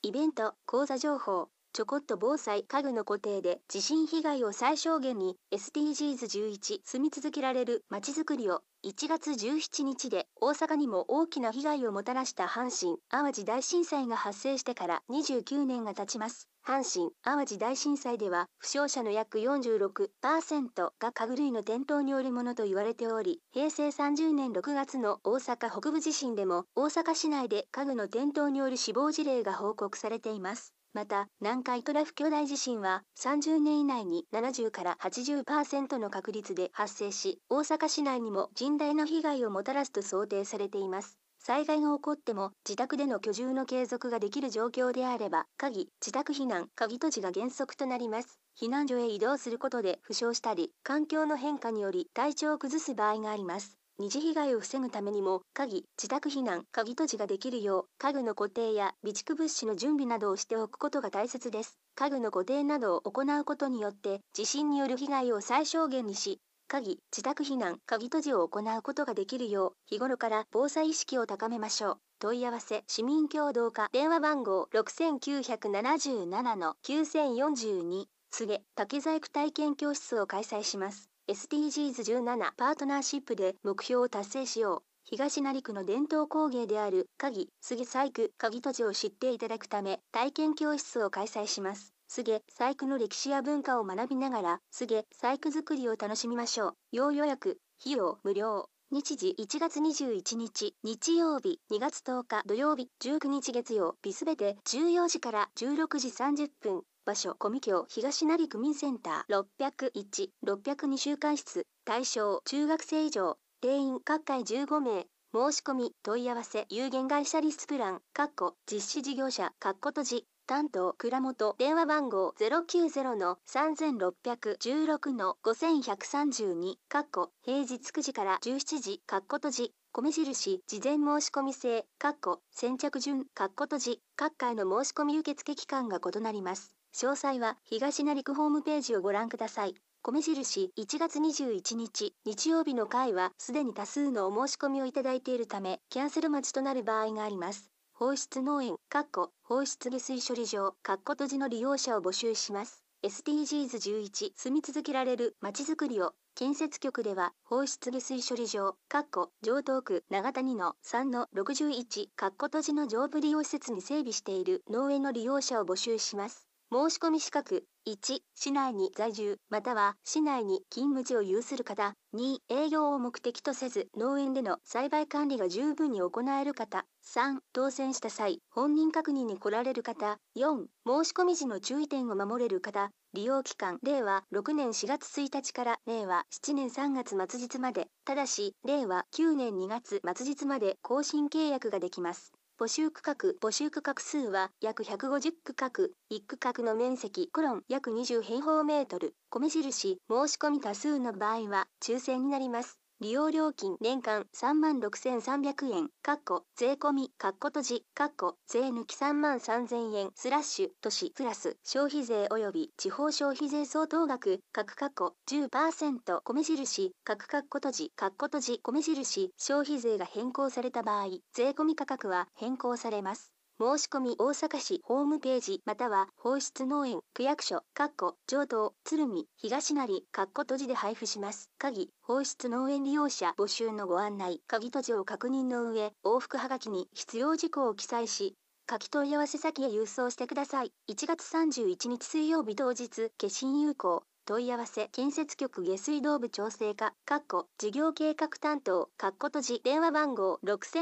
イベント、講座情報、ちょこっと防災家具の固定で地震被害を最小限に SDGs11 住み続けられるまちづくりを1月17日で大阪にも大きな被害をもたらした阪神・淡路大震災が発生してから29年が経ちます。阪神・淡路大震災では負傷者の約 46% が家具類の転倒によるものと言われており、平成30年6月の大阪北部地震でも大阪市内で家具の転倒による死亡事例が報告されています。また、南海トラフ巨大地震は30年以内に70から 80% の確率で発生し、大阪市内にも甚大な被害をもたらすと想定されています。災害が起こっても自宅での居住の継続ができる状況であれば、自宅避難、鍵閉じが原則となります。避難所へ移動することで負傷したり、環境の変化により体調を崩す場合があります。二次被害を防ぐためにも、自宅避難、鍵閉じができるよう、家具の固定や備蓄物資の準備などをしておくことが大切です。家具の固定などを行うことによって、地震による被害を最小限にし、自宅避難、鍵閉じを行うことができるよう、日頃から防災意識を高めましょう。問い合わせ、市民協働課、電話番号6977-9042、竹細工体験教室を開催します。SDGs17 パートナーシップで目標を達成しよう。東成区の伝統工芸である細工鍵閉じを知っていただくため体験教室を開催します。細工の歴史や文化を学びながら細工作りを楽しみましょう。要予約、費用無料。日時1月21日日曜日、2月10日土曜日、19日月曜日すべて14時から16時30分。場所、小見郷東成区民センター601、602週間室、対象、中学生以上、定員各回15名、申し込み、問い合わせ、有限会社リスプラン、実施事業者、閉じ、担当、倉本、電話番号090-3616-5132、平日9時から17時、閉じ、米印、事前申し込み制、先着順、閉じ、各回の申し込み受付期間が異なります。詳細は東成区ホームページをご覧ください。米印1月21日日曜日の回はすでに多数のお申し込みをいただいているためキャンセル待ちとなる場合があります。放出農園、放出下水処理場、閉じの利用者を募集します。SDGs11 住み続けられるまちづくりを建設局では放出下水処理場、城東区長谷の3-61、閉じの上部利用施設に整備している農園の利用者を募集します。申し込み資格、1、市内に在住、または市内に勤務地を有する方、2、営業を目的とせず、農園での栽培管理が十分に行える方、3、当選した際、本人確認に来られる方、4、申し込み時の注意点を守れる方、利用期間、令和6年4月1日から令和7年3月末日まで、ただし、令和9年2月末日まで更新契約ができます。募集区画数は約150区画、1区画の面積約20平方メートル、米印、申し込み多数の場合は抽選になります。利用料金年間36,300円、税込み、閉じ、税抜き33,000円、都市プラス消費税及び地方消費税相当額、10%、米印、閉じ、米印、消費税が変更された場合、税込み価格は変更されます。申し込み大阪市ホームページまたは放出農園区役所城東鶴見東成閉じで配布します。放出農園利用者募集のご案内閉じを確認の上往復はがきに必要事項を記載し書き問い合わせ先へ郵送してください。1月31日水曜日当日消印有効。問い合わせ建設局下水道部調整課事業計画担当閉じ電話番号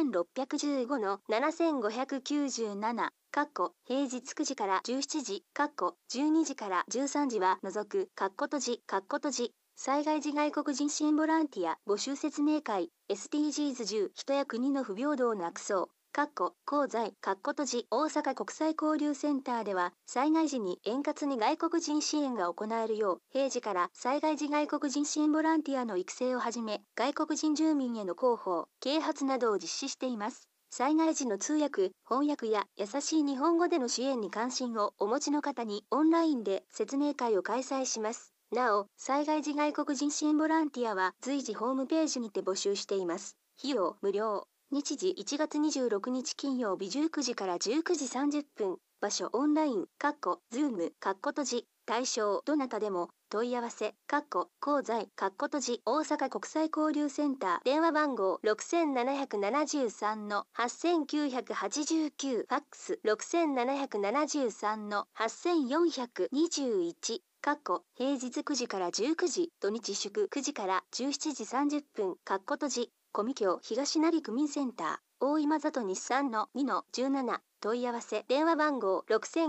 6615-7597平日9時から17時12時から13時は除く閉じ災害時外国人支援ボランティア募集説明会 SDGs10 人や国の不平等をなくそう功罪、閉じ、大阪国際交流センターでは、災害時に円滑に外国人支援が行えるよう、平時から災害時外国人支援ボランティアの育成をはじめ、外国人住民への広報、啓発などを実施しています。災害時の通訳、翻訳や優しい日本語での支援に関心をお持ちの方にオンラインで説明会を開催します。なお、災害時外国人支援ボランティアは随時ホームページにて募集しています。費用無料。日時1月26日金曜日19時から19時30分。 場所オンライン、Zoom、閉じ、対象どなたでも、問い合わせ、講座、閉じ、大阪国際交流センター、電話番号6773-8989、ファックス6773-8421、平日9時から19時、土日祝9時から17時30分、閉じ、小見郷東成区民センター、大今里日産の2-17、問い合わせ、電話番号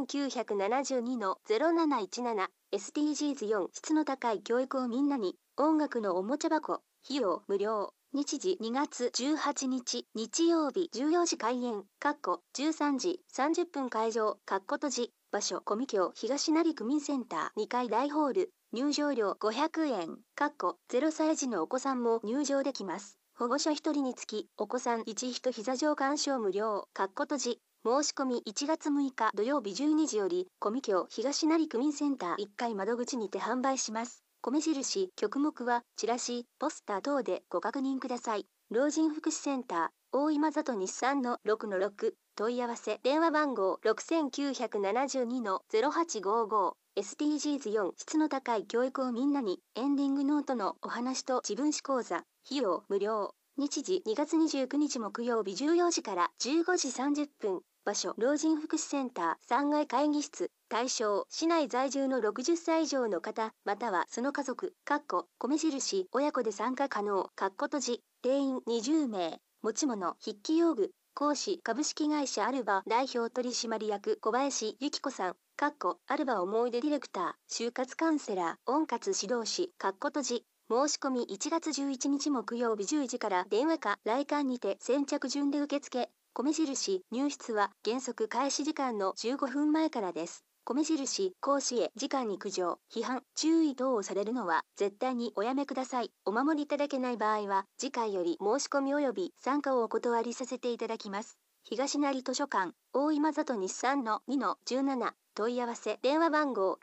6972-0717、SDGs4 質の高い教育をみんなに、音楽のおもちゃ箱、費用無料。日時2月18日、日曜日14時開演、13時30分会場、閉じ、場所、小見郷東成区民センター2階大ホール、入場料500円、0歳児のお子さんも入場できます。保護者1人につき、お子さん1人膝上鑑賞無料、閉じ。申し込み1月6日土曜日12時より、小見郷東成区民センター1階窓口にて販売します。米印、曲目は、チラシ、ポスター等でご確認ください。老人福祉センター、大今里日産の6-6、問い合わせ、電話番号6972-0855、SDGs4 質の高い教育をみんなに、エンディングノートのお話と自分史講座、費用無料。日時2月29日木曜日14時から15時30分。場所、老人福祉センター3階会議室。対象、市内在住の60歳以上の方、またはその家族、米印、親子で参加可能、閉じ、定員20名。持ち物、筆記用具。講師、株式会社アルバ代表取締役小林由紀子さん。アルバ思い出ディレクター、就活カウンセラー、温活指導士、閉じ。申し込み1月11日木曜日10時から電話か来館にて先着順で受付。米印、入室は原則開始時間の15分前からです。米印、講師へ時間に苦情、批判、注意等をされるのは絶対におやめください。お守りいただけない場合は次回より申し込み及び参加をお断りさせていただきます。東成図書館、大今里日産の2-17。問い合わせ、電話番号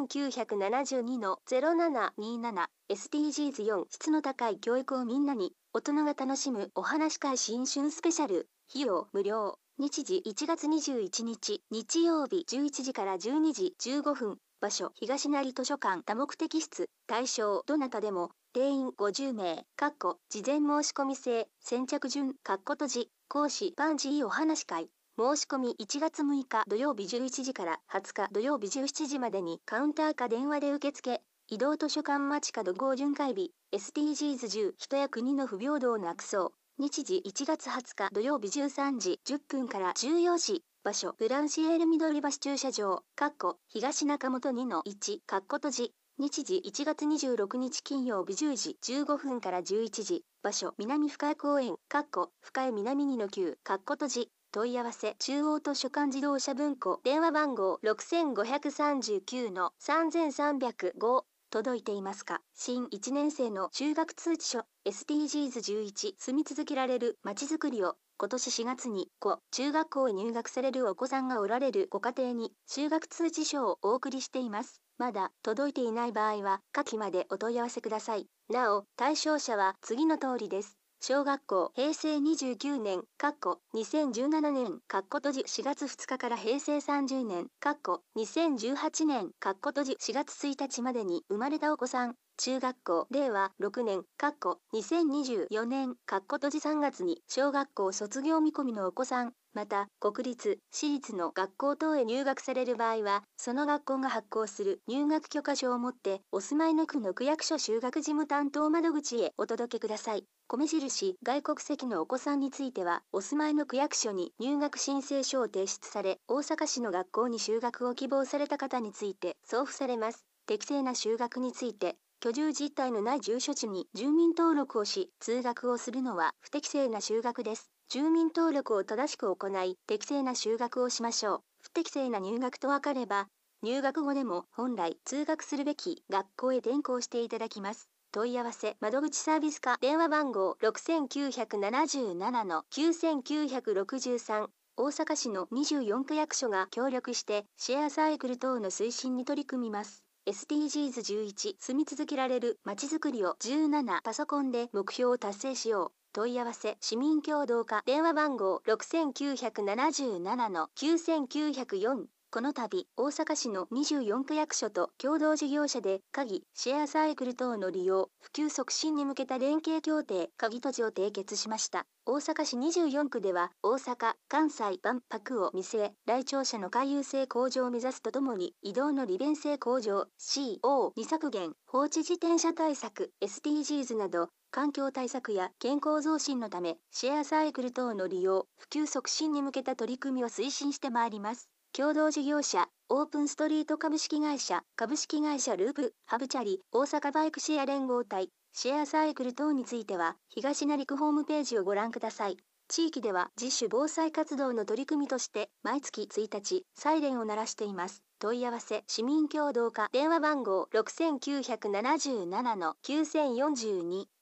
6972-0727、SDGs4 質の高い教育をみんなに、大人が楽しむお話会新春スペシャル、費用無料。日時1月21日、日曜日11時から12時15分。場所、東成図書館多目的室。対象、どなたでも、定員50名、事前申し込み制、先着順、閉じ、講師、パンジーお話会。申し込み1月6日土曜日11時から20日土曜日17時までにカウンターか電話で受付。移動図書館街角5巡回日 SDGs10 人や国の不平等をなくそう。日時1月20日土曜日13時10分から14時。場所ブランシエール緑橋駐車場東中本2-1閉じ。日時1月26日金曜日10時15分から11時。場所南深谷公園深谷南2-9閉じ。問い合わせ、中央図書館自動車文庫、電話番号6539-3305、届いていますか？新1年生の中学通知書、SDGs11、住み続けられるまちづくりを、今年4月に、中学校へ入学されるお子さんがおられるご家庭に、中学通知書をお送りしています。まだ届いていない場合は、下記までお問い合わせください。なお、対象者は次の通りです。小学校平成29年2017年閉じ4月2日から平成30年2018年閉じ4月1日までに生まれたお子さん。中学校令和6年2024年閉じ3月に小学校卒業見込みのお子さん。また国立私立の学校等へ入学される場合はその学校が発行する入学許可証を持ってお住まいの区の区役所就学事務担当窓口へお届けください。米印外国籍のお子さんについてはお住まいの区役所に入学申請書を提出され大阪市の学校に就学を希望された方について送付されます。適正な就学について居住実態のない住所地に住民登録をし通学をするのは不適正な就学です。住民登録を正しく行い適正な就学をしましょう。不適正な入学と分かれば入学後でも本来通学するべき学校へ転校していただきます。問い合わせ窓口サービス課電話番号6977-9963大阪市の24区役所が協力してシェアサイクル等の推進に取り組みます。SDGs11 住み続けられるまちづくりを17パソコンで目標を達成しよう。問い合わせ市民協働課電話番号6977-9904 この度、大阪市の24区役所と共同事業者で、鍵、シェアサイクル等の利用、普及促進に向けた連携協定、鍵閉じを締結しました。大阪市24区では、大阪・関西万博を見据え、来庁者の回遊性向上を目指すとともに、移動の利便性向上、CO2 削減、放置自転車対策、SDGs など、環境対策や健康増進のため、シェアサイクル等の利用、普及促進に向けた取り組みを推進してまいります。共同事業者、オープンストリート株式会社、株式会社ループ、ハブチャリ、大阪バイクシェア連合体、シェアサイクル等については、東成区ホームページをご覧ください。地域では自主防災活動の取り組みとして、毎月1日、サイレンを鳴らしています。問い合わせ、市民協働課、電話番号6977-9042。